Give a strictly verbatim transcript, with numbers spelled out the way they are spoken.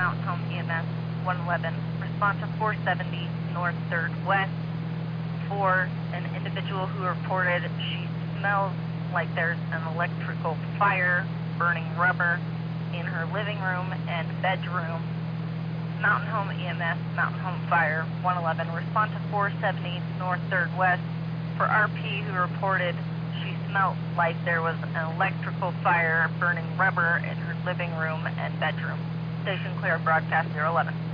Mountain Home E M S one eleven. Response to four seventy North third West for an individual who reported she smells like there's an electrical fire, burning rubber in her living room and bedroom. Mountain Home E M S, Mountain Home Fire one eleven. Response to four seventy North third West for R P who reported she smelled like there was an electrical fire, burning rubber in her living room and bedroom. Station clear, broadcast zero eleven.